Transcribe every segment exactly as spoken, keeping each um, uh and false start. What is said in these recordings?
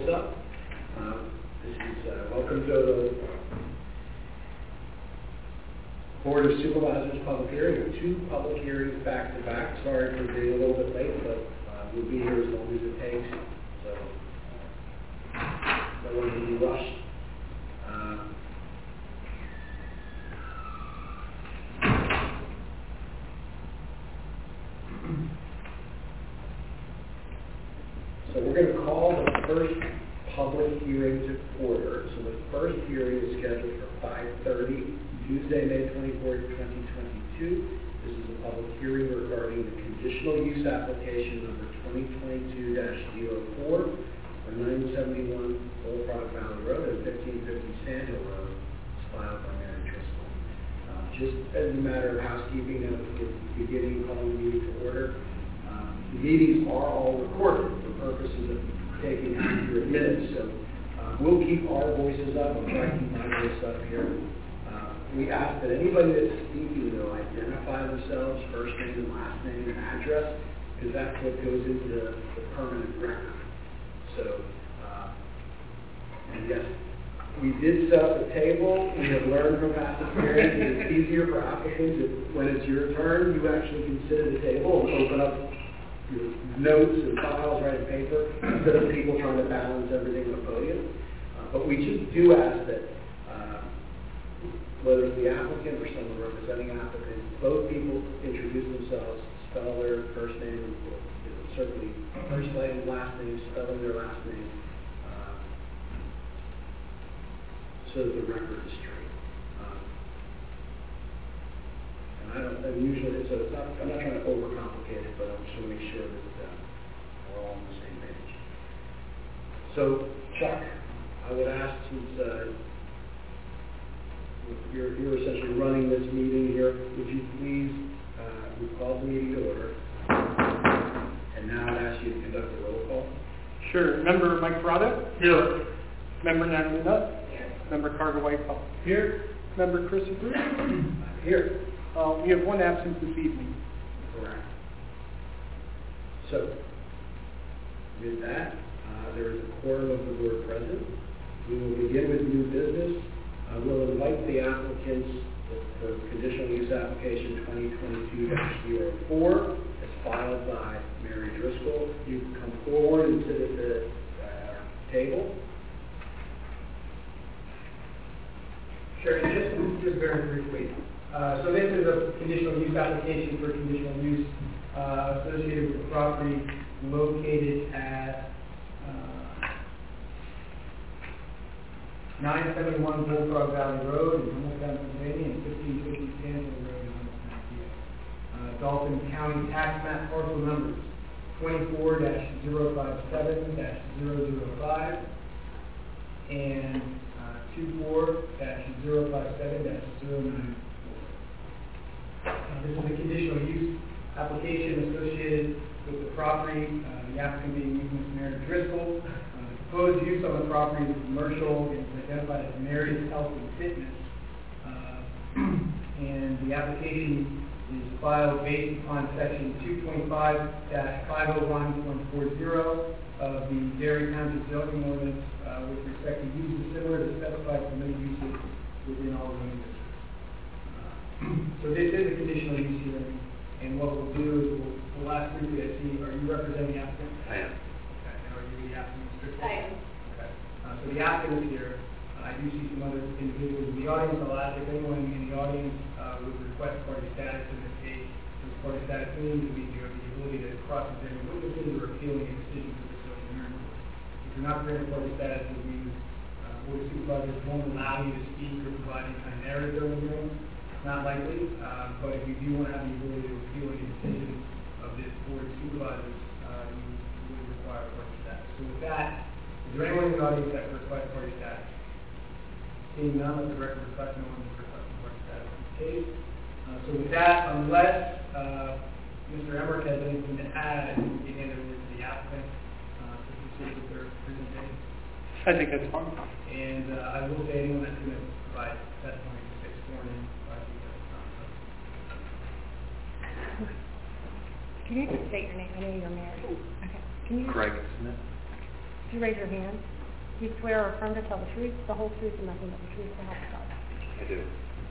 voice up. Uh, this is uh, welcome to the Board of Supervisors public hearing. Two public hearings back to back. Sorry for being a little bit late, but uh, we'll be here as long as it takes. So no one will be rushed. Uh, So we're going to call the first public hearing to order. So the first hearing is scheduled for five thirty, Tuesday, May twenty-fourth, twenty twenty-two. This is a public hearing regarding the conditional use application number twenty twenty-two dash zero four for nine seventy-one Old Product Valley Road and fifteen fifty Sand Hill Road. It's filed by Mary Driscoll. Uh, just as a matter of housekeeping, at the beginning, calling the meeting to order. The meetings are all recorded for purposes of taking accurate minutes, so uh, we'll keep our voices up. I'll try to keep my voice up here. Uh, we ask that anybody that's speaking, though, identify themselves, first name and last name and address, because that's what goes into the, the permanent record. So, uh, and yes, we did set up a table. We have learned from past experience that it's easier for applicants if, when it's your turn, you actually can sit at the table and open up your notes and files right in paper instead of people trying to balance everything on the podium. Uh, but we just do ask that uh, whether it's the applicant or someone representing applicant, both people introduce themselves, spell their first name, and you know, certainly first name, last name, spelling their last name, uh, so that the record is straight. Um, and I don't, and usually, so it's not, I'm not trying to overcomplicate it, but I just want to make sure that uh, we're all on the same page. So, Chuck, I would ask, since uh, you're, you're essentially running this meeting here, would you please, uh, we've called the meeting to order, and now I'd ask you to conduct a roll call. Sure. Member Mike Parada? Here. Member Natalie Nutt? Here. Member Carter Whitehall? Here. Member Christopher? Here. Uh, we have one absence this evening. Correct. So, with that, uh, there is a quorum of the board present. We will begin with new business. Uh, we'll invite the applicants for conditional use application twenty twenty-two dash zero four as filed by Mary Driscoll. You can come forward and sit at the uh, table. Sure, and just, just very briefly. Uh, so this is a conditional use application for conditional use uh, associated with the property located at uh, nine seventy-one Bullfrog Valley Road in Humboldt, Pennsylvania, and fifteen fifty Stanfield Road in Humboldt, Pennsylvania. Uh, Dalton County tax map parcel numbers twenty-four dash zero five seven dash zero zero five and uh, twenty-four dash zero five seven dash zero nine. Uh, this is a conditional use application associated with the property, uh, the applicant being Miz Mary Driscoll. Uh, the proposed use on the property is commercial. It's identified as Mary's Health and Fitness. Uh, and the application is filed based upon section two twenty-five dash five oh one point four zero of the Dairy Township zoning ordinance uh, with respect to uses similar to specified permitted uses within all zoning districts. So this is a conditional use hearing, and what we'll do is we'll, we'll ask briefly, I see, are you representing the applicant? I am. Okay, and are you the applicant? Mister I am. Okay. Uh, so the applicant is here. Uh, I do see some other individuals in the audience. I'll ask if anyone in the audience uh, would request party status in this case. This party status means that you have the ability to cross-examine witnesses or appealing a decision to the zoning hearing board. If you're not granted party status, it means uh, board of supervisors won't allow you to speak or provide any kind of narrative during the hearing. Not likely, uh, but if you do want to have the ability to appeal any decision of this board of supervisors, uh, you would require party status. So with that, is there anyone in the audience that requests party status? Seeing none, let the record reflect no one is requesting party status in this case. Uh, so with that, unless uh, Mister Emmerich has anything to add, I think we can hand it over to the applicant uh, to proceed with their presentation. I think that's fine. And uh, I will say anyone that's going to provide testimony to six sworn in. Can you just state your name? I know you're married. Okay. Can you? Greg Smith. you raise your hand. Do you swear or affirm to tell the truth, the whole truth, and nothing but the truth to help us God? I do.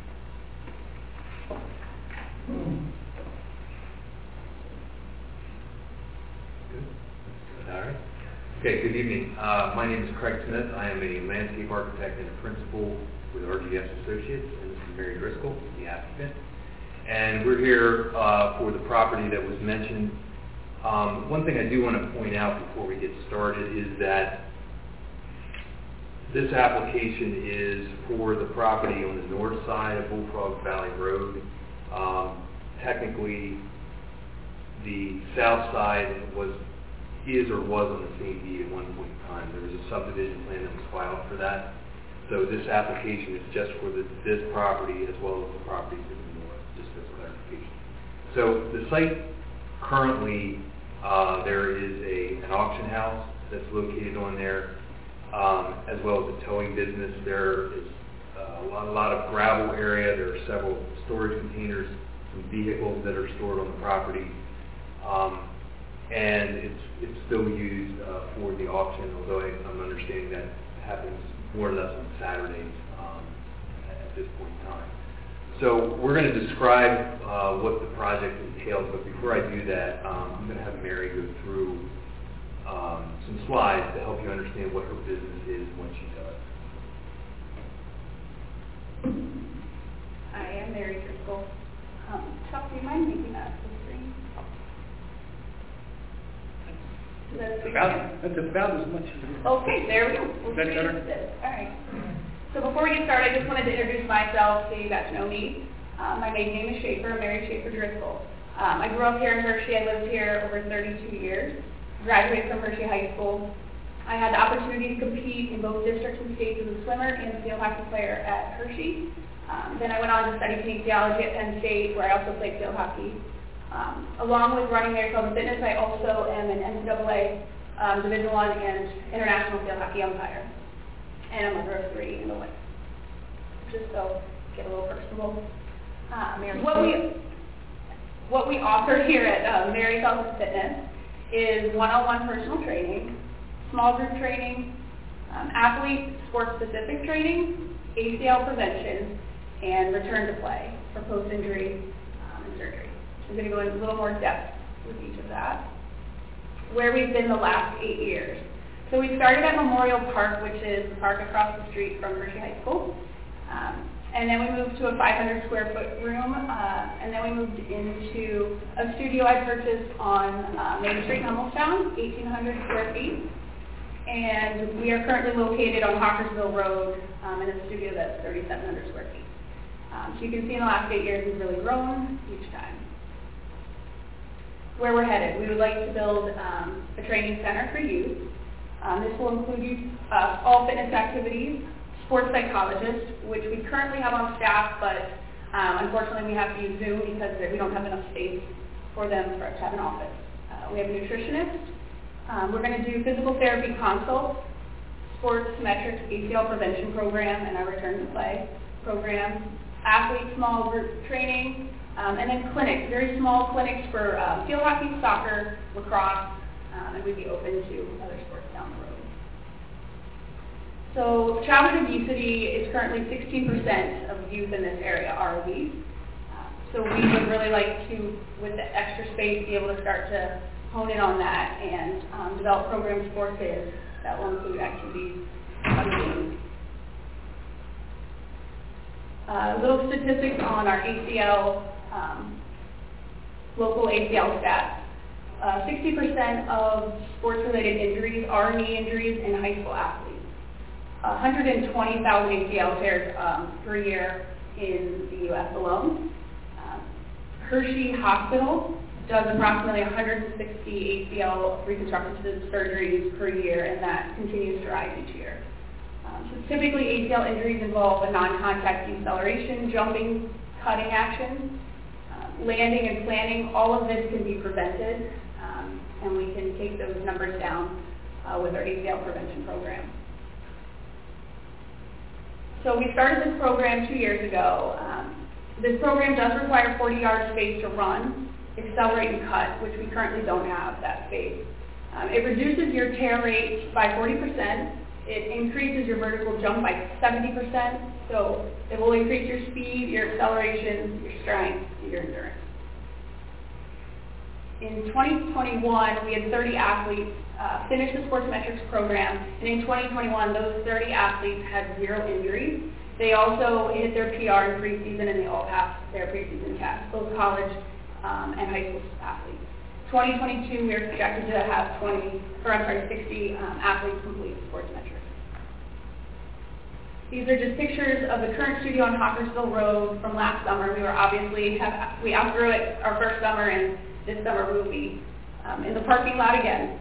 Good. All right. Okay, good evening. Uh, my name is Craig Smith. I am a landscape architect and a principal with R G S Associates, and this is Mary Driscoll, the applicant. And we're here uh, for the property that was mentioned. Um, one thing I do want to point out before we get started is that this application is for the property on the north side of Bullfrog Valley Road. Um, technically, the south side was, is or was on the same deed at one point in time. There was a subdivision plan that was filed for that. So this application is just for the, this property as well as the property to the north, just as clarification. So the site currently, uh, there is a, an auction house that's located on there, um, as well as a towing business. There is uh, a, lot, a lot of gravel area. There are several storage containers, some vehicles that are stored on the property. Um, and it's, it's still used uh, for the auction, although I, I'm understanding that happens more or less on Saturdays um, at this point in time. So we're going to describe uh, what the project entails, but before I do that, um, I'm going to have Mary go through um, some slides to help you understand what her business is and what she does. Hi, I'm Mary Driscoll. Um, Chuck, do you mind making that full screen? Is that That's okay? about, that's about as much as it is. Okay, there we go. We'll Is that see better? what this is. All right. So before we get started, I just wanted to introduce myself so you got to know me. Um, my maiden name is Schaefer, Mary Schaefer Driscoll. Um, I grew up here in Hershey. I lived here over thirty-two years. Graduated from Hershey High School. I had the opportunity to compete in both districts and states as a swimmer and field hockey player at Hershey. Um, then I went on to study kinesiology at Penn State, where I also played field hockey. Um, along with running Mary Feldman Fitness, I also am an N C double A um, Division One and International Field Hockey umpire. And a mother of three and a wife. Just so get a little personal. Uh, what we what we offer here at uh, Mary Feldman Fitness is one-on-one personal training, small group training, um, athlete sport-specific training, A C L prevention, and return to play for post-injury um, and surgery. I'm going to go into a little more depth with each of that. Where we've been the last eight years. So we started at Memorial Park, which is the park across the street from Hershey High School. Um, and then we moved to a five hundred square foot room, uh, and then we moved into a studio I purchased on uh, Main Street in Hummelstown, eighteen hundred square feet. And we are currently located on Hawkersville Road um, in a studio that's thirty-seven hundred square feet. Um, so you can see in the last eight years we've really grown each time. Where we're headed, we would like to build um, a training center for youth. Um, this will include youth, uh, all fitness activities, sports psychologists, which we currently have on staff, but um, unfortunately we have to use Zoom because we don't have enough space for them for, to have an office. Uh, we have a nutritionist. Um, we're going to do physical therapy consults, sports metrics, A C L prevention program, and our return to play program, athlete small group training, um, and then clinics, very small clinics for uh, field hockey, soccer, lacrosse, um, and we'd be open to other sports down the road. So childhood obesity is currently sixteen percent of youth in this area are obese. Uh, so we would really like to, with the extra space, be able to start to hone in on that and um, develop programs for kids that will include activities on games. Uh, little statistics on our A C L, um, local A C L stats. Uh, sixty percent of sports-related injuries are knee injuries in high school athletes. one hundred twenty thousand A C L tears um, per year in the U S alone. Um, Hershey Hospital does approximately one hundred sixty A C L reconstructive surgeries per year, and that continues to rise each year. Um, so typically, A C L injuries involve a non-contact deceleration, jumping, cutting action, uh, landing and planning. All of this can be prevented, um, and we can take those numbers down uh, with our A C L prevention program. So we started this program two years ago. Um, this program does require forty yard space to run, accelerate, and cut, which we currently don't have that space. Um, it reduces your tear rate by forty percent. It increases your vertical jump by seventy percent. So it will increase your speed, your acceleration, your strength, and your endurance. In twenty twenty-one, we had thirty athletes uh, finish the sports metrics program, and in twenty twenty-one, those thirty athletes had zero injuries. They also hit their P R in preseason, and they all passed their preseason tests, both college um, and high school athletes. twenty twenty-two, we are projected to have twenty, or I'm sorry, sixty um, athletes complete sports metrics. These are just pictures of the current studio on Hawkersville Road from last summer. We were obviously, have, we outgrew it our first summer, and this summer we will be um, in the parking lot again.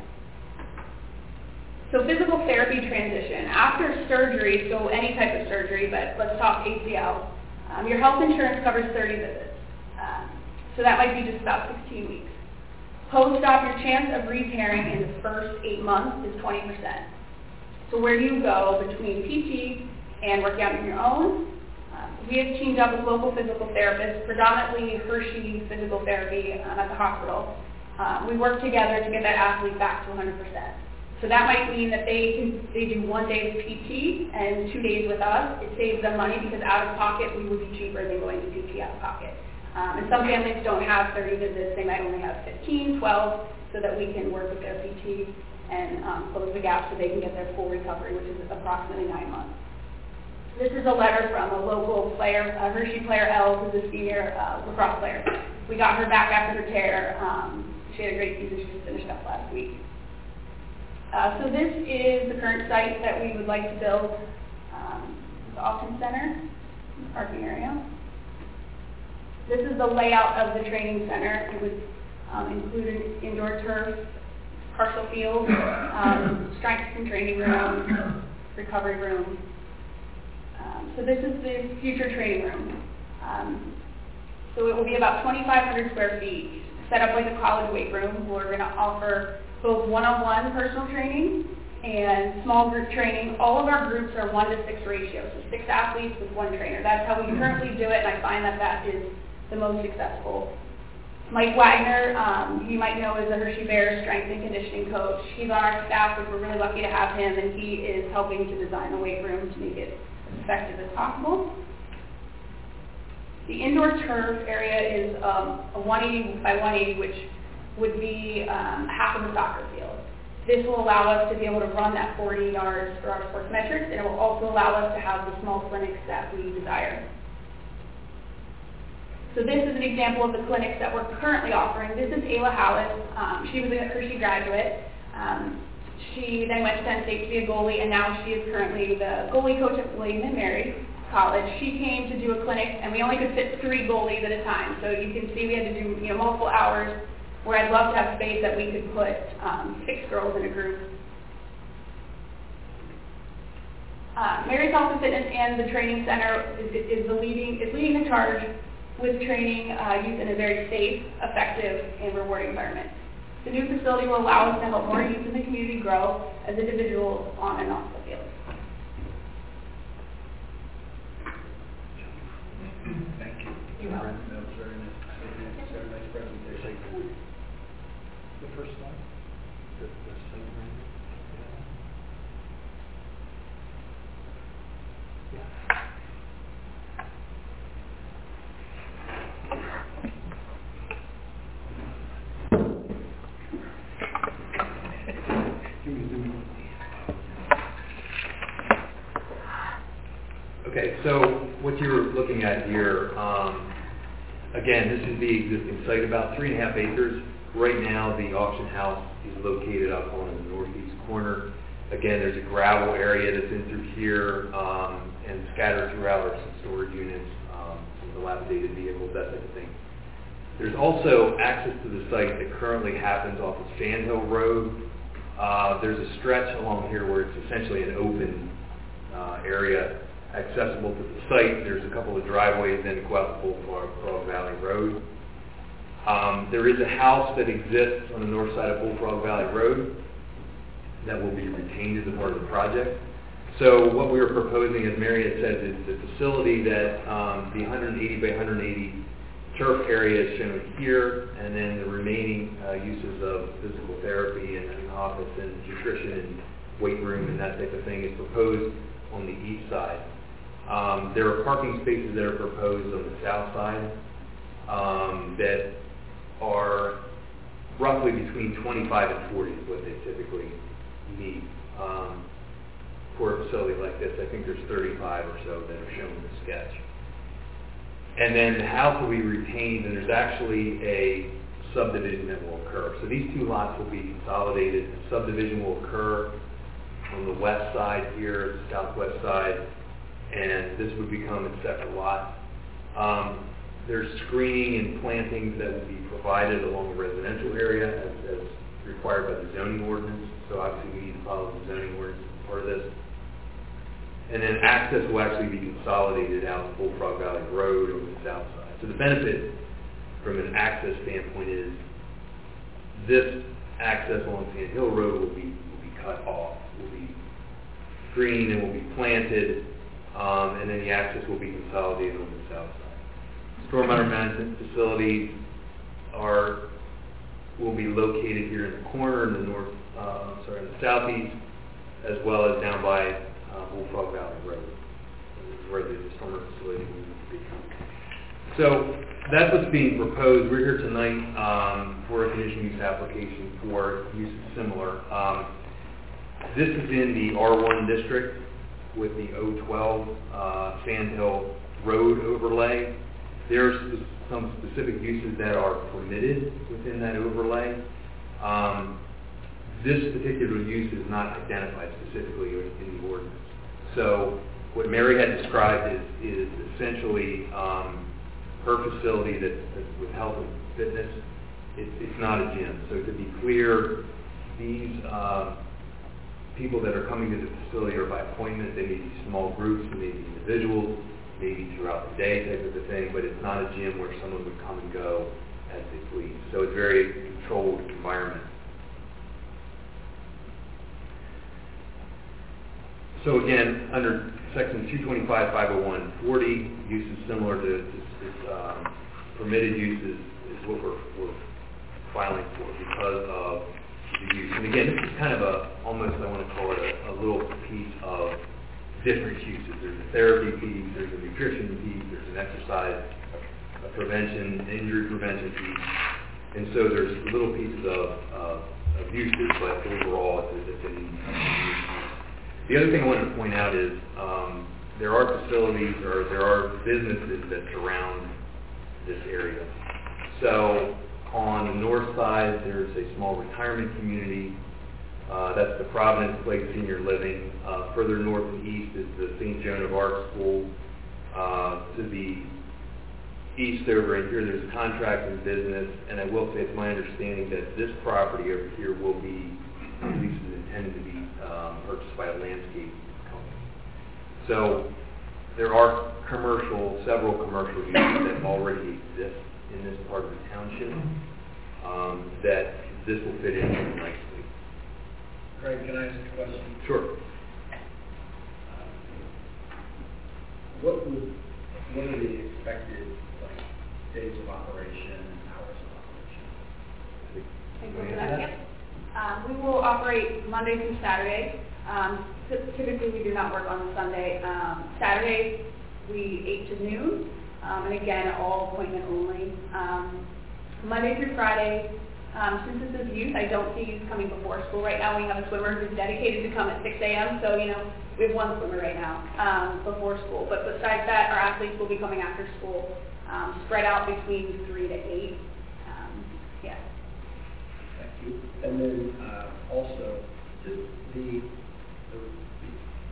So physical therapy transition. After surgery, so any type of surgery, but let's talk A C L, um, your health insurance covers thirty visits. Um, so that might be just about sixteen weeks. Post-op, your chance of repairing in the first eight months is twenty percent. So where do you go between P T and working out on your own? Um, we have teamed up with local physical therapists, predominantly Hershey Physical Therapy um, at the hospital. Um, we work together to get that athlete back to one hundred percent. So that might mean that they can, they do one day of P T and two days with us. It saves them money because out of pocket we would be cheaper than going to P T out of pocket. Um, and some families don't have thirty visits. They might only have fifteen, twelve, so that we can work with their P T and um, close the gap so they can get their full recovery, which is approximately nine months. This is a letter from a local player, uh, Hershey player Elle, who's a senior uh, lacrosse player. We got her back after her tear. Um, she had a great season. She just finished up last week. Uh, so this is the current site that we would like to build, um, the Austin Center, parking area. This is the layout of the training center. It would um, include an indoor turf, partial field, um, strength and training room, recovery room. Um, so this is the future training room. Um, so it will be about twenty-five hundred square feet, set up like a college weight room. We're going to offer both one-on-one personal training and small group training. All of our groups are one to six ratio, so six athletes with one trainer. That's how we currently do it, and I find that that is the most successful. Mike Wagner, um, you might know, is a Hershey Bears strength and conditioning coach. He's on our staff, which we're really lucky to have him, and he is helping to design the weight room to make it as effective as possible. The indoor turf area is um, a one eighty by one eighty, which would be um, half of the soccer field. This will allow us to be able to run that forty yards for our sports metrics, and it will also allow us to have the small clinics that we desire. So this is an example of the clinics that we're currently offering. This is Ayla Hallis. Um, she was a Hershey graduate. Um, she then went to Penn State to be a goalie, and now she is currently the goalie coach at William and Mary College. She came to do a clinic, and we only could fit three goalies at a time. So you can see we had to do you know multiple hours, where I'd love to have space that we could put um, six girls in a group. Uh, Mary's Health and Fitness and the Training Center is, is, the leading, is leading the charge with training uh, youth in a very safe, effective, and rewarding environment. The new facility will allow us to help more youth in the community grow as individuals on and off the field. Thank you. You're welcome. That was very nice. Very nice presentation. The first slide. The- the site plan? Give me Zoom. Okay, so what you're looking at here, um, again, this is the existing site, about three and a half acres. Right now, the auction house is located up on the northeast corner. Again, there's a gravel area that's in through here, um, and scattered throughout are some storage units, um, some dilapidated vehicles, that type of thing. There's also access to the site that currently happens off of Sandhill Road. Uh, there's a stretch along here where it's essentially an open uh, area accessible to the site. There's a couple of driveways then go out to Bullfrog Valley Road. Um, there is a house that exists on the north side of Bullfrog Valley Road that will be retained as a part of the project. So what we were proposing, as Mary had said, is the facility that um, the one hundred eighty by one hundred eighty turf area is shown here, and then the remaining uh, uses of physical therapy and an office and nutrition and weight room and that type of thing is proposed on the east side. Um, there are parking spaces that are proposed on the south side um, that are roughly between twenty-five and forty is what they typically need um, for a facility like this. I think there's thirty-five or so that are shown in the sketch. And then the house will be retained, and there's actually a subdivision that will occur. So these two lots will be consolidated. The subdivision will occur on the west side here, the southwest side, and this would become a separate lot. Um, there's screening and plantings that will be provided along the residential area as, as required by the zoning ordinance. So obviously we need to follow the zoning ordinance as part of this. And then access will actually be consolidated out Bullfrog Valley Road on the south side. So the benefit from an access standpoint is this access along Sand Hill Road will be will be cut off, will be green and will be planted, um, and then the access will be consolidated on the south side. Stormwater management facilities are will be located here in the corner in the north, uh, sorry, in the southeast, as well as down by Uh, Bullfrog Valley Road, where the summer facility will be. So that's what's being proposed. We're here tonight um, for a conditional use application for uses similar. Um, this is in the R one district with the O twelve uh, Sand Hill Road overlay. There's some specific uses that are permitted within that overlay. Um, This particular use is not identified specifically in the ordinance. So what Mary had described is, is essentially um, her facility that, that with health and fitness. It, it's not a gym. So to be clear, these uh, people that are coming to the facility are by appointment. They may be small groups, they may be individuals, maybe throughout the day type of a thing, but it's not a gym where someone would come and go as they please. So it's a very controlled environment. So again, under section two twenty-five, five oh one, forty, uses similar to this, um, permitted uses is what we're, we're filing for because of the use. And again, this is kind of a, almost I want to call it a, a little piece of different uses. There's a therapy piece, there's a nutrition piece, there's an exercise, a prevention, injury prevention piece. And so there's little pieces of, of, of uses, but overall it's a, it's a use. The other thing I wanted to point out is um, there are facilities or there are businesses that surround this area. So on the north side, there's a small retirement community. Uh, that's the Providence Place Senior Living. Uh, further north and east is the Saint Joan of Arc School. Uh, to the east over in here, there's a contracting business. And I will say it's my understanding that this property over here will be, at least is intended to be Um, purchased by a landscape company. So there are commercial, several commercial uses that already exist in this part of the township um, that this will fit in nicely. Craig, can I ask a question? Sure. Um, What would, what are the expected, like, days of operation and hours of operation? Thank you for that. Yep. Um, we will operate Monday through Saturday. Um, ty- typically, we do not work on Sunday. Um, Saturdays, we eight to noon, um, and again, all appointment only. Um, Monday through Friday, um, since this is youth, I don't see youth coming before school. Right now, we have a swimmer who's dedicated to come at six a.m., so, you know, we have one swimmer right now um, before school. But besides that, our athletes will be coming after school, um, spread out between three to eight. Um, yeah. Thank you. And then uh, also, just the, the, the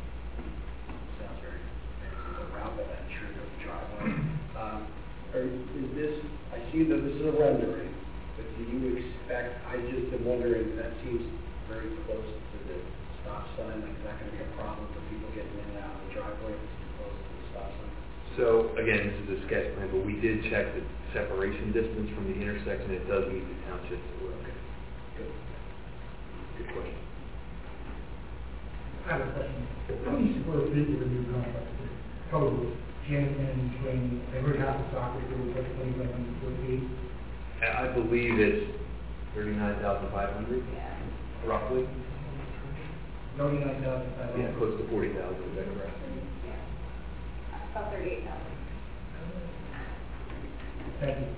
sounds very fancy, the route that entry of the driveway. Um, are, is this, I see that this is a rendering, but do you expect, I just am wondering, that seems very close to the stop sign, like is that going to be a problem for people getting in and out of the driveway if it's too close to the stop sign? So again, this is a sketch plan, but we did check the separation distance from the intersection. It does meet the township's. Okay. Good. Good question. I have a question. How many square feet would you know, total Hamilton and Swain, I heard half the soccer field was like twenty-five hundred square feet. I believe it's thirty-nine thousand five hundred, Yeah. roughly. Thirty-nine thousand five Yeah, hundred. close to forty thousand, is that correct? Yeah. About thirty-eight thousand. Thank you.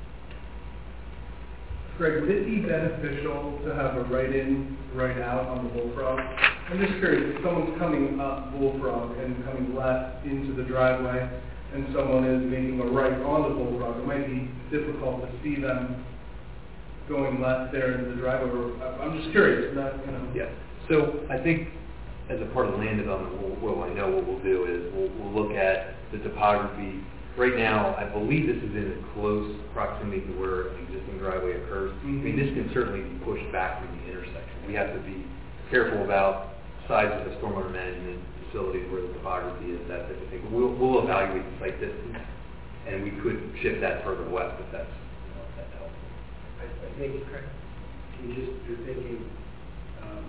Greg, would it be beneficial to have a write-in, write-out on the Bullfrog? I'm just curious, if someone's coming up Bullfrog and coming left into the driveway, and someone is making a right on the Bullfrog, it might be difficult to see them going left there into the driveway. Or- I'm just curious, not, you know. Yeah, so I think as a part of land development, we'll, well, I know what we'll do is we'll, we'll look at the topography. Right now, I believe this is in close proximity to where an existing driveway occurs. I mean, this can certainly be pushed back from the intersection. We have to be careful about size of the stormwater management facilities where the topography is, that type of thing. We'll, we'll evaluate the site distance, and we could shift that further west if that's, you know, if that helps. I, I think, you just, you're thinking, um,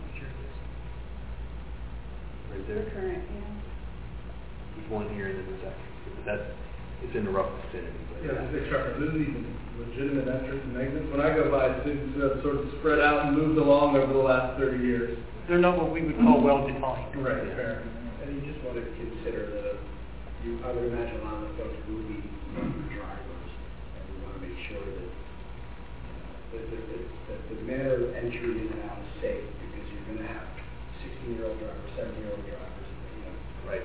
Right The there, current, yeah. there's one here in the intersection. That's, it's in the rough vicinity. but- Yeah, the truck, this is even legitimate entrance and exits. When I go by, it seems to have sort of spread out and moved along over the last thirty years. They're not what we would call well-defined. Right, fair. and you just want to consider the, you, I would imagine a lot of the folks will be drivers, and we want to make sure that, uh, that, that, that, that the manner of entry in and out is safe, because you're going to have sixteen-year-old drivers, seventeen-year-old drivers, you know. Right.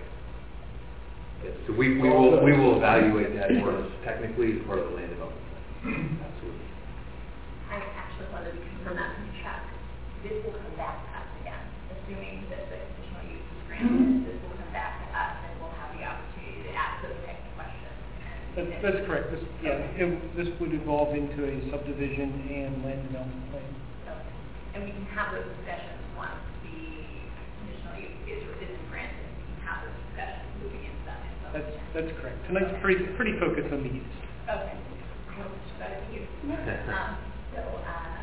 Yes, so we, we will, we will evaluate that more technically as part of the land development. plan. Absolutely. I actually wanted to confirm that from Chuck. This will come back to us again, assuming that the conditional use is granted. This will come back to us, and we'll have the opportunity to ask those types of questions. That's, that's correct. This, yeah, it, this would evolve into a subdivision and land development plan. So, and we can have those discussions once the conditional use is or isn't granted. We can have those discussions moving into that. in some That's, extent. that's correct. Tonight's pretty, pretty focused on the use. Okay. I hope it's better to you. Um, so, uh,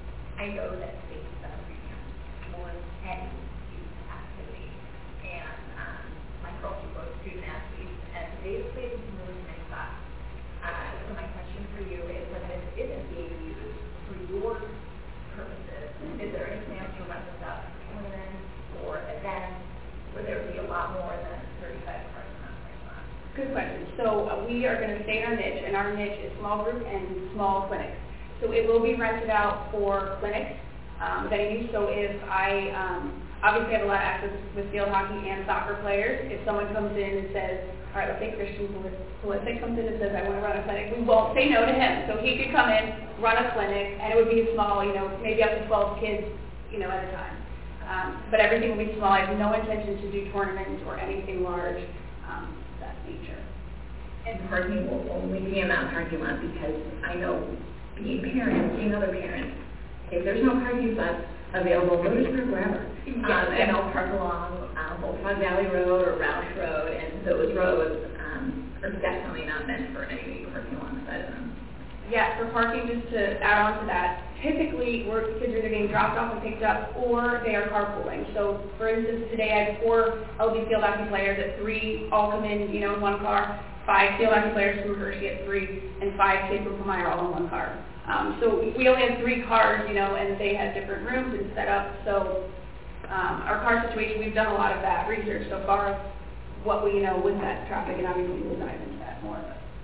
I know that state is a premium for any youth activity. And, um, my girls are both student athletes, and they play in some really nice spots. Uh, so my question for you is, when this isn't being used for your purposes, is there any plans to rent this out for tournaments or events where there would be a lot more than thirty-five cars in that parking lot? Good question. So uh, we are going to stay in our niche, and our niche is small group and small clinics. So it will be rented out for clinics, um, venues. So if I, um, obviously have a lot of access with field hockey and soccer players. If someone comes in and says, all right, let's say Christian Pulisic comes in and says, I want to run a clinic, we won't say no to him. So he could come in, run a clinic, and it would be small, you know, maybe up to twelve kids, you know, at a time. Um, but everything will be small. I have no intention to do tournaments or anything large um, of that nature. And parking will only be in that parking lot because I know being parents, seeing other parents, if there's no parking spots available, they'll just park wherever. Um, and they'll park along um, Bullfrog Valley Road or Roush Road, and those roads um, are definitely not meant for anybody parking alongside of them. Yeah, for parking, just to add on to that, typically where kids are either getting dropped off and picked up, or they are carpooling. So, for instance, today I had four L D field hockey players at three, all come in, you know, in one car. Five field hockey players from Hershey at three, and five kids from Meyer all in one car. Um, so we only had three cars, you know, and they had different rooms and set up. So um, our car situation, we've done a lot of that research so far, of what we, you know, with that traffic, and obviously we'll dive into that more.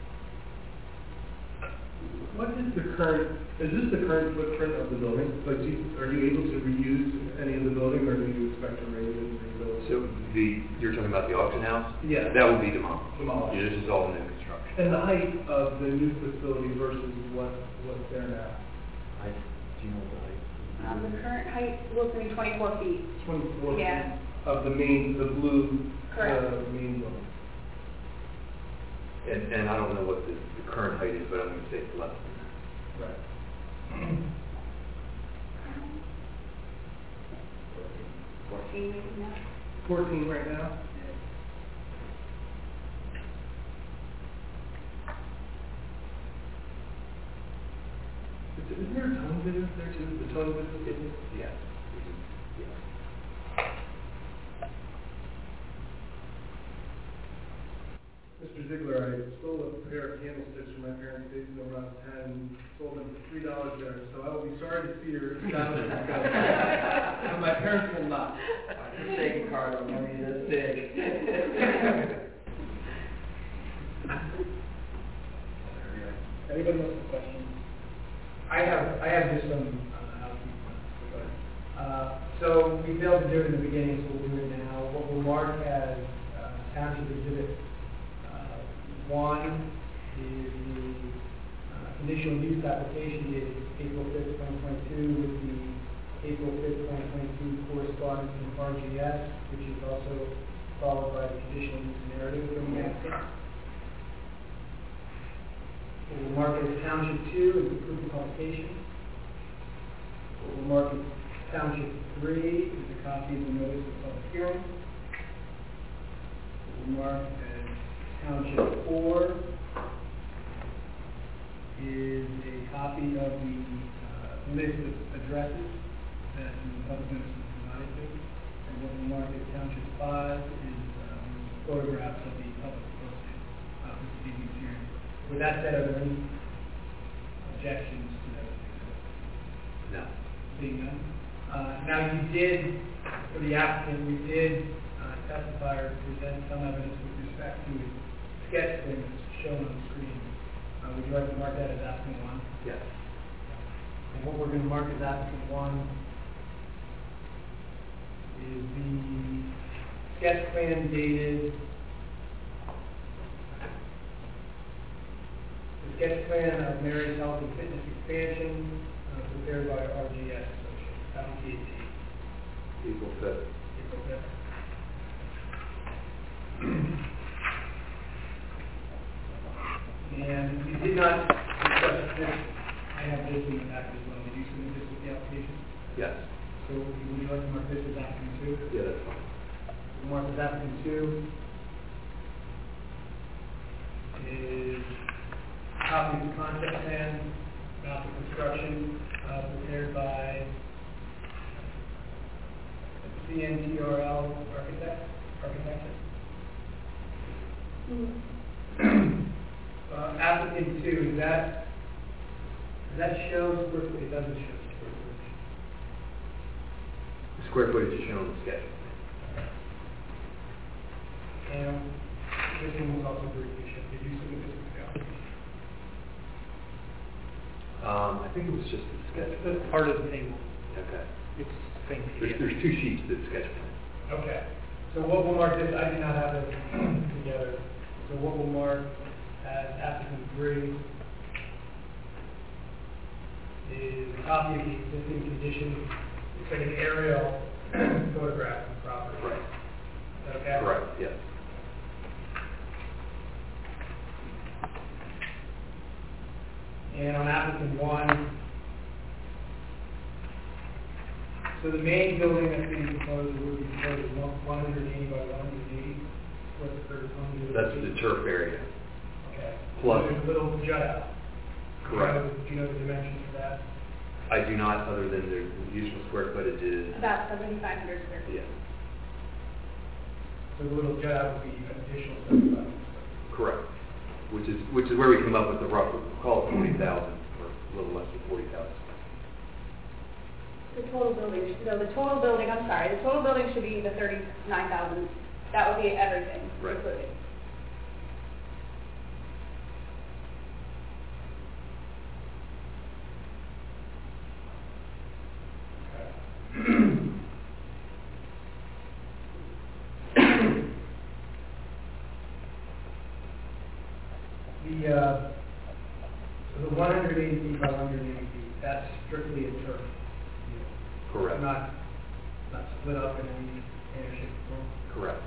What is the current, is this the current footprint of the building? Like, do you, are you able to reuse any of the building, or do you expect to raise it and rebuild it? So the, you're talking about the auction house? Yeah. That would be demolished. Demolished. Yeah, this is all new construction. And the height of the new facility versus what, what's there now? I, do you know what the height? Um, the current height looks to be twenty-four feet. Twenty-four Yeah. feet of the main, the blue, Correct. uh, main building. And, and I don't know what the, the current height is, but I'm going to say it's less than that. Right. Fourteen maybe now. Fourteen right now? Is isn't there a towing business there too? The towing business? It, yes. Yes. Mister Mister Ziegler, I stole a pair of candlesticks from my parents' days when I was ten, and sold them for three dollars there, so I will be sorry to see your establishment go. But my parents will not. Shaking card, I'm gonna be this big. Anybody else have questions? I have, I have just some uh, housekeeping. Uh, so we failed to do it in the beginning, so we'll do it now. What we'll mark as uh, Township Exhibit uh, one is the uh, conditional use application dated April fifth, twenty twenty-two, with the April fifth, twenty twenty-two correspondence from R G S, which is also followed by the conditional use narrative from the applicant. We'll mark it as Township two as the proof of publication. We'll mark it Township three is a copy of the notice of public hearing. We'll mark as Township four is a copy of the uh, list of addresses that the public notice was provided to. And what we'll mark as Township five is um, photographs of the public posted uh, for this evening's hearing. With that said, are there any objections to those exhibits? No. Seeing none. Uh, now you did, for the applicant, we did uh, testify or present some evidence with respect to the sketch plan that's shown on the screen. Uh, would you like to mark that as applicant one? Yes. And what we're going to mark as applicant one is the sketch plan dated, the sketch plan of Mary's Health and Fitness Expansion uh, prepared by R G S. April fifth. April fifth. And we did not discuss this. I have this in the back as well. Did you submit this with the application? Yes. So would you like to mark this as applicant two? Yeah, that's fine. We'll mark as applicant two is copy of the concept plan about the construction uh, prepared by C N T R L architect, architecture. Mm-hmm. uh, applicant two, is that, does that show square footage? It doesn't show square footage. The square footage is shown on the sketch. And this one was also briefly shown. Did you submit this with the application? Um, I think it was just the sketch. That's part of the table. Okay. It's the same There's, page. there's two sheets to the sketch plan. Okay. So what we'll mark this, I did not have it together. So what we'll mark as applicant three is a copy of the existing condition. It's like an aerial photograph of the property. Right. Is that okay? Correct, yes. And on applicant one, so the main building that's being proposed would be proposed as one hundred eighty by one hundred eighty. What's the first one? That's the turf area. Okay. Plus- There's a little jut out. Correct. Do you know- do you know the dimensions for that? I do not, other than the usable square footage is, About seventy-five hundred square feet. yeah, So the little jut out would be an additional seventy-five. correct. Which is, which is where we come up with the rough, we'll call it forty thousand, or a little less than forty thousand. The total building, no, the total building, I'm sorry, the total building should be the thirty-nine thousand. That would be everything Right. included. The, uh, so the one hundred eighty feet by one hundred eighty feet, that's strictly a turf. Correct. Not, not split up in any, any shape or form. Correct.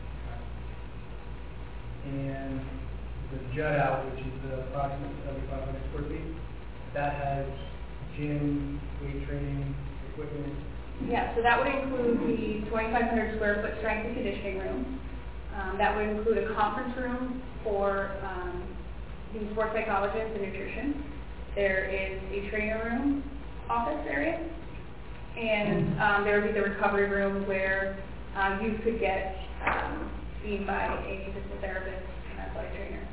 And the jut out, which is the approximately seventy-five hundred square feet, that has gym, weight training, equipment. Yeah, so that would include the twenty-five hundred square foot strength and conditioning room. Um, that would include a conference room for um, the sports psychologist and nutrition. There is a trainer room office area. And um, there would be the recovery room where uh, you could get um, seen by a physical therapist uh, athletic trainer.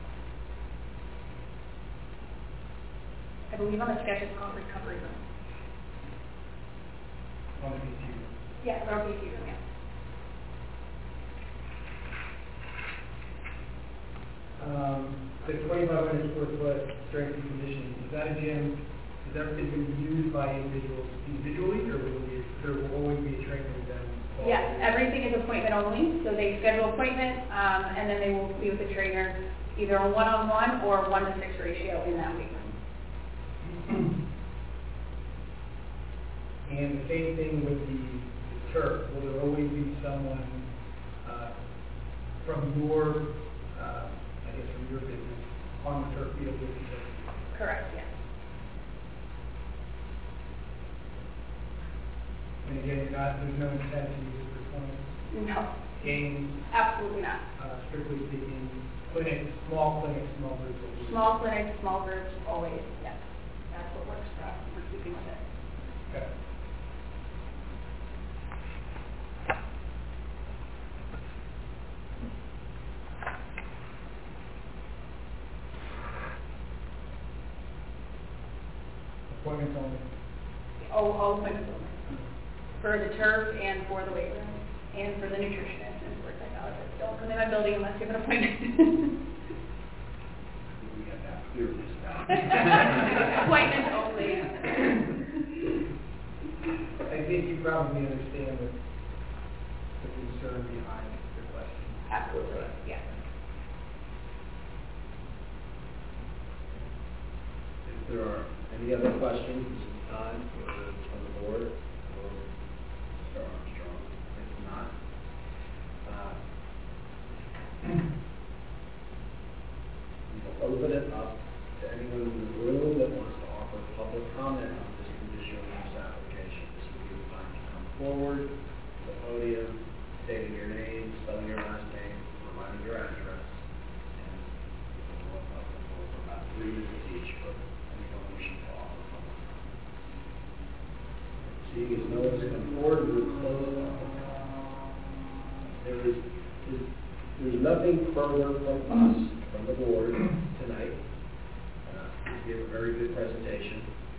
I believe on the sketch it's called recovery room. On the P T room. Yeah, our P T room, yeah. Um, the twenty-five hundred square foot strength and conditioning, is that a gym, is everything going to be used by individuals individually, or will be, there will always be a trainer with them? Yes, everything is appointment only, so they schedule appointment, um, and then they will be with the trainer either a one-on-one or one to six ratio in that week. And the same thing with the, the turf, will there always be someone, uh, from your, uh, I guess from your business, on the turf field with you? Correct, yes. And again, you're not, there's no incentive to use it for tournaments, No, games, absolutely not. uh, strictly speaking, clinics, small clinics, small groups. Small clinics, small groups, always, yes. That's what works for us, we're keeping with it. Okay. Appointments only. All, all appointments only. For the turf and for the weight room, and for the nutritionist and sports psychologist. Don't come in my building unless you have an appointment. We have that clear this now. Appointments only. I think you probably understand the, the concern behind your question. Absolutely, yes. If there are any other questions at this time for, from the board or Mister Armstrong, if not, uh, we will open it up to anyone in the room that wants to offer public comment on this conditional use application. This will be the time to come forward to the podium, stating your name, spelling your last name, providing your address, and we will open up the floor for about three minutes each for anyone wishing to offer public comment. Seeing as no one's come forward, we will close the public comment. There is, is there's nothing further from us, from the board tonight. Uh, you gave a very good presentation.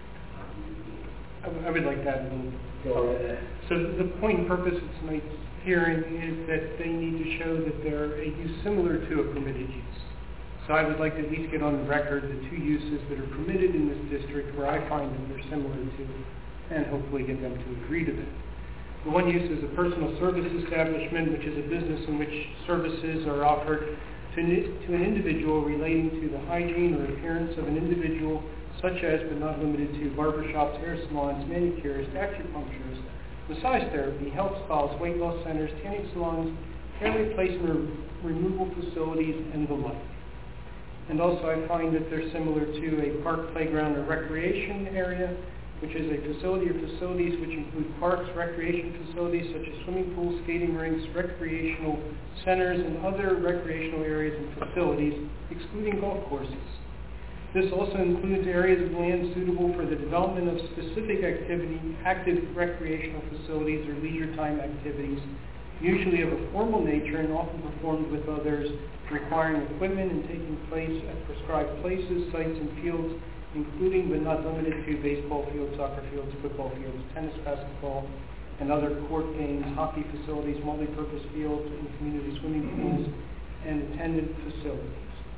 I would- I would like to add a little. Go ahead. So the point and purpose of tonight's hearing is that they need to show that they're a use similar to a permitted use. So I would like to at least get on the record the two uses that are permitted in this district where I find that they're similar to, and hopefully get them to agree to that. The one use is a personal service establishment, which is a business in which services are offered to, to an individual relating to the hygiene or appearance of an individual, such as but not limited to barbershops, hair salons, manicures, acupuncturists, massage therapy, health spas, weight loss centers, tanning salons, hair replacement or removal facilities, and the like. And also I find that they're similar to a park, playground, or recreation area, which is a facility or facilities which include parks, recreation facilities such as swimming pools, skating rinks, recreational centers, and other recreational areas and facilities, excluding golf courses. This also includes areas of land suitable for the development of specific activity, active recreational facilities or leisure time activities, usually of a formal nature and often performed with others, requiring equipment and taking place at prescribed places, sites, and fields, including but not limited to baseball fields, soccer fields, football fields, tennis, basketball, and other court games, hockey facilities, multi-purpose fields, and community swimming pools, and attendant facilities.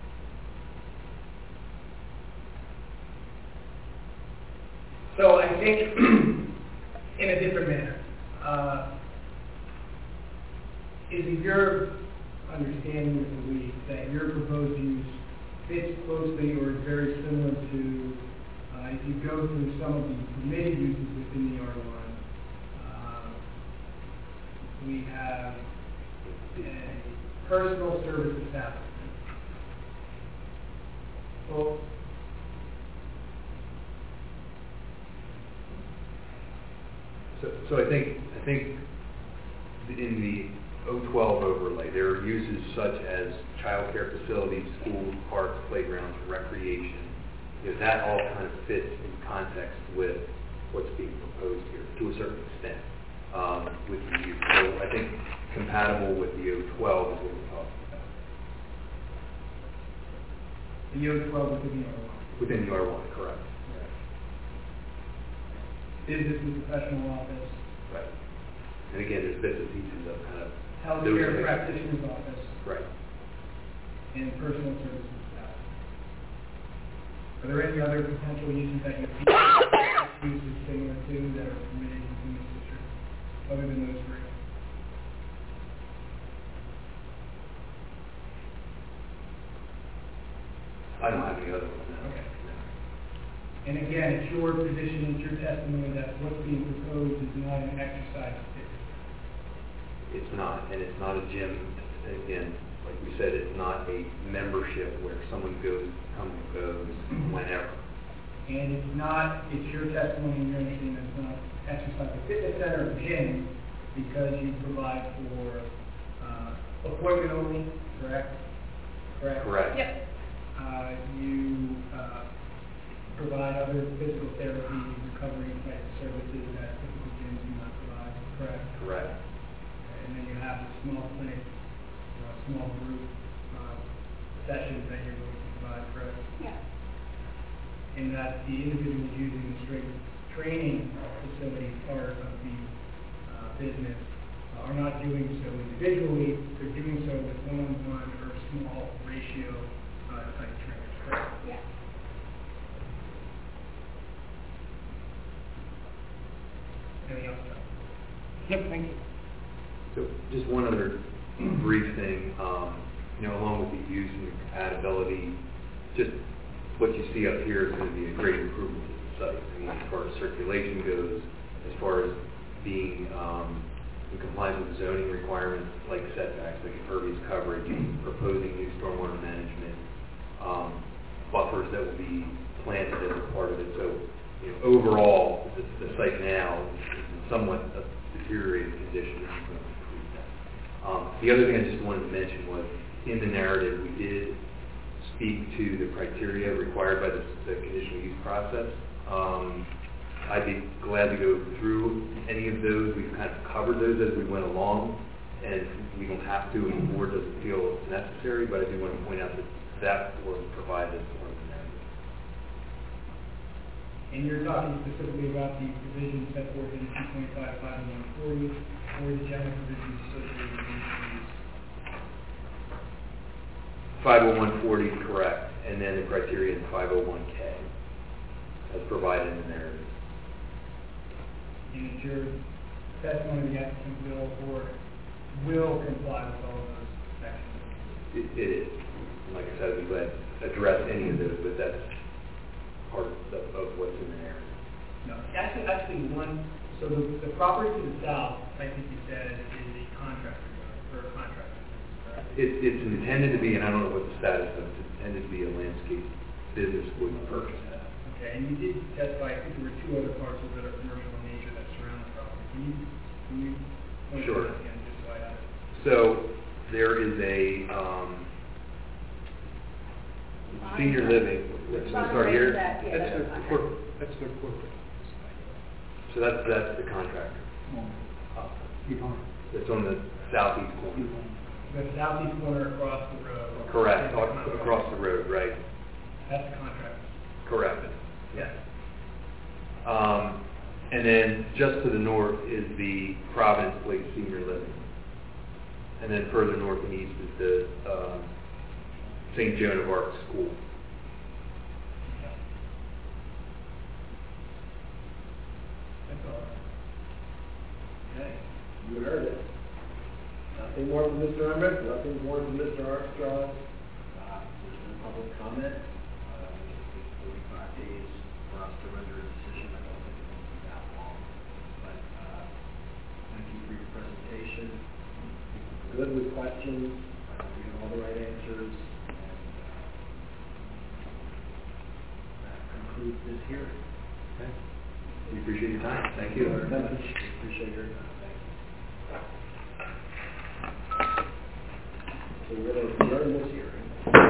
So I think, in a different manner, uh, is it your understanding or belief that your proposed use fits closely or is very similar to, uh, if you go through some of the permitted uses within the R one, uh, we have a personal service establishment. Well, So, so I think, I think in the O twelve overlay, there are uses such as child care facilities, schools, parks, playgrounds, recreation. You know, that all kind of fits in context with what's being proposed here to a certain extent, um, with the use. So I think compatible with the O twelve is what we're talking about. The O twelve within the R one. Within the R one, correct. Business and professional office, Right. And again, there's bits and pieces of kind of. those healthcare things. practitioner's office, Right. and personal services staff. Are there any other potential uses that you see uses similar to that are permitted in this district, other than those three? I don't have any other ones now. Okay. And again, it's your position, it's your testimony that what's being proposed is not an exercise fit. It's not, and it's not a gym, again, like we said, it's not a membership where someone goes, comes and goes whenever. And it's not, it's your testimony and your understanding that it's not exercise or fitness center or gym because you provide for uh, appointment only, correct? Correct? Correct. Yep. Uh, you uh, provide other physical therapy, recovery type services that typical gyms do not provide, correct? Correct. And then you have the small clinic, uh, small group uh, sessions that you're going to provide, correct? Yeah. And that the individuals using the strength training facility part of the uh, business uh, are not doing so individually, they're doing so with one-on-one or small ratio uh, type trainers, correct? Yeah. Anything else? Yep, thank you. So just one other brief thing, um, you know, along with the use and the compatibility, just what you see up here is going to be a great improvement to the site. I mean, as far as circulation goes, as far as being um, in compliance with zoning requirements like setbacks, like impervious coverage, proposing new stormwater management, um, buffers that will be planted as a part of it. So, you know, overall, the, the site now is in somewhat a deteriorated condition. Um, the other thing I just wanted to mention was, in the narrative, we did speak to the criteria required by the, the conditional use process. Um, I'd be glad to go through any of those. We've kind of covered those as we went along, and we don't have to, and the board doesn't feel it's necessary, but I do want to point out that that was provided as part of the narrative. And you're talking specifically about the provisions set forth in two point five, five one forty, or the general provisions associated with these use? five oh one forty, correct, and then the criteria in five oh one K, as provided in the narrative. And it's your testimony the applicant will or will comply with all of those sections? It, it is. And like I said, I'd be glad to address any of those, but that's part of, of what's in the narrative. No, actually, actually one, so the, the property to the south, I think you said, is a contractor yard, or a contractor, correct? It, it's intended to be, and I don't know what the status of it, it's intended to be a landscape business would purchase that. Okay, and you did testify, I think there were two other parcels that are commercial in nature that surround the property. Can you, can you point Sure. that out again, just so I have it? So there is a um, senior living. Let's start here. That, yeah, That's that's their a corporate, that's their corporate. So that's that's the contractor. That's on the southeast corner. The southeast corner across the road. Correct. Ac- Across the road, right? That's the contractor. Correct. Yes. Um, and then just to the north is the Providence Place Senior Living. And then further north and east is the uh, Saint Joan of Arc School. That's all. Okay, you heard it. Nothing more from Mister Emmerich, nothing more from Mister Armstrong. Uh, There's no public comment. Uh, It's forty-five days for us to render a decision. I don't think it will be that long. But uh, thank you for your presentation. Good with questions. Uh, We got all the right answers. And uh, that concludes this hearing. Okay. We appreciate your time. Thank you. Very much. Appreciate your time. Thank you. So we're going to adjourn this hearing.